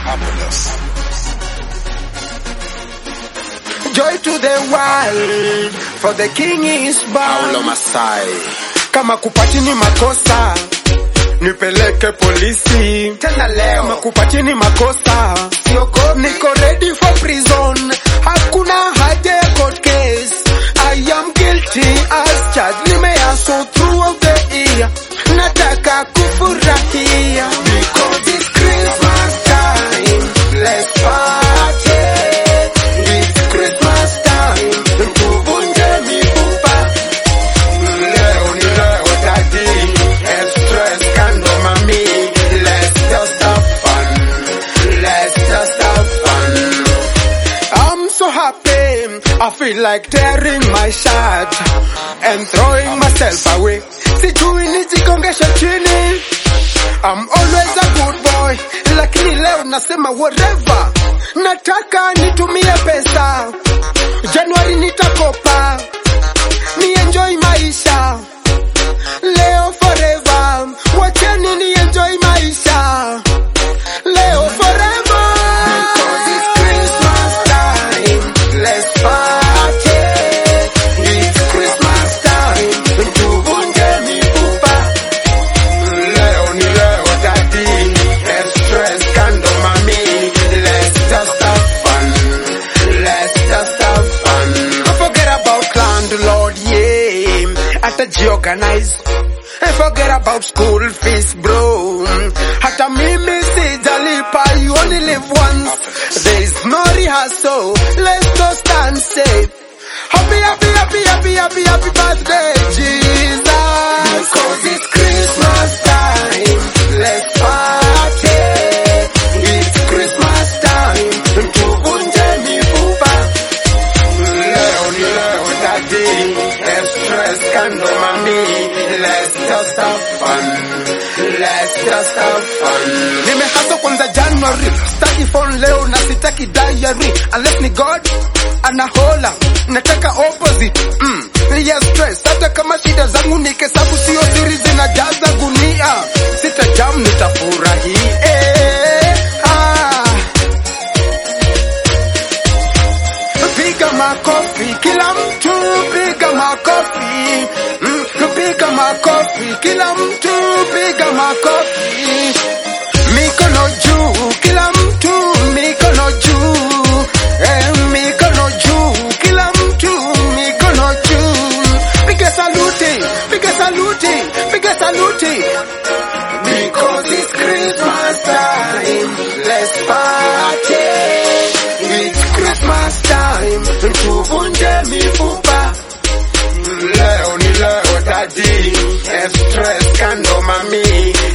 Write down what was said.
Joy to the world, for the king is born. Kama kupati ni makosa, nipeleke polisi. Tena leo kama kupati ni makosa, niko ready for prison. Hakuna haja ya court case. I am guilty as charged. Nimeaso throughout the year, nataka kufurahia. Because it's Christmas time, let's party. It's Christmas time, tuvunje mifupa. Leo ni leo daddy, stress kando mami. Let's just have fun, let's just have fun. I'm so happy, I feel like tearing my shirt and throwing myself away. Sijui nijikongesha chini. I'm always a good boy, lakini leo nasema whatever. Nataka nitumie pesa, Januari nitakopa, ni enjoy maisha. Leo forever, wacheni ni enjoy maisha. Leo forever, because it's Christmas time, let's party. It's Christmas time, tuvunje mifupa. Leo ni leo daddy, stress kando mami. Let's just have fun, let's just have fun. Forget about landlord, yeah, atajiorganize. Forget about school fees, bro. Hata mimi sijalipa, you only live once. There is no rehearsal, let's just stand safe. Happy, happy, happy, happy, happy, happy birthday, Jesus. Because it's Christmas time, let's party. It's Christmas time, tuvunje mifupa. Leo ni leo daddy, stress kando mami. Let's just have fun, let's just have fun. Nimehasa kwanza January, sitaki phone leo na sitaki diary. Unless ni God anahola, nataka opposite. Yes stress, hata kama shida zangu nikesabu sio siri zinajaza gunia. Sita jam nitafurahi. Piga makofi, kila mtu piga makofi. Piga makofi, kila mtu piga makofi. Mikono juu, kila mtu mikono juu. Mikono juu, kila mtu mikono juu. Piga saluti, piga saluti, piga saluti. Because it's Christmas time, let's party. It's Christmas time, tuvunje mifupa. Leo ni leo daddy, stress kando mami.